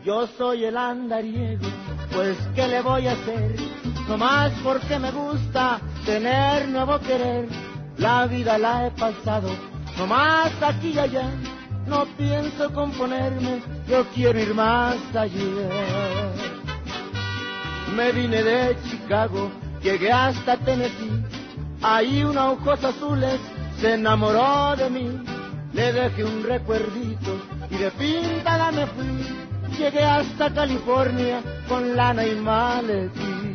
yo soy el andariego, pues ¿qué le voy a hacer? Nomás porque me gusta tener nuevo querer, la vida la he pasado, nomás aquí y allá, no pienso componerme, yo quiero ir más allá. Me vine de Chicago, llegué hasta Tennessee, ahí una ojos azules se enamoró de mí, le dejé un recuerdito y de pintada me fui, llegué hasta California con lana y maletín.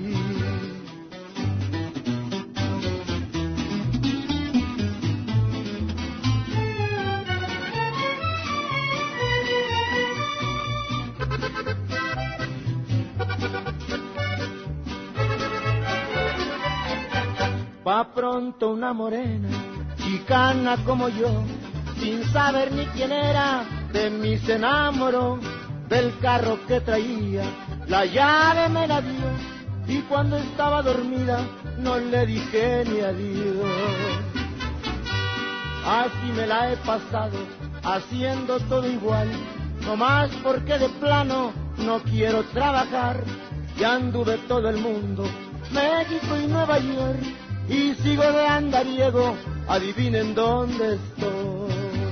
Va pronto una morena, chicana como yo, sin saber ni quién era, de mí se enamoró, del carro que traía, la llave me la dio, y cuando estaba dormida, no le dije ni adiós. Así me la he pasado, haciendo todo igual, nomás porque de plano no quiero trabajar, ya anduve todo el mundo, México y Nueva York, y sigo de andariego, adivinen dónde estoy.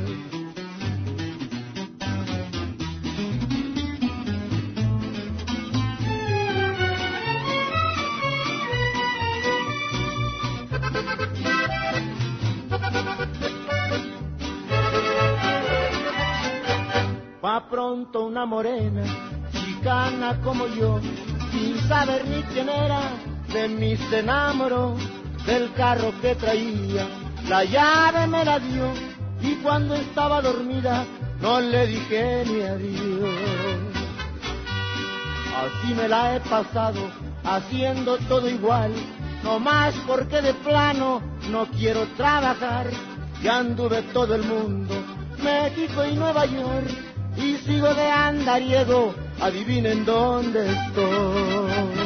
Va pronto una morena, chicana como yo, sin saber ni quién era, de mí se enamoró, del carro que traía, la llave me la dio, y cuando estaba dormida, no le dije ni adiós. Así me la he pasado, haciendo todo igual, nomás porque de plano no quiero trabajar, ya anduve todo el mundo, México y Nueva York, y sigo de andariego, adivinen dónde estoy.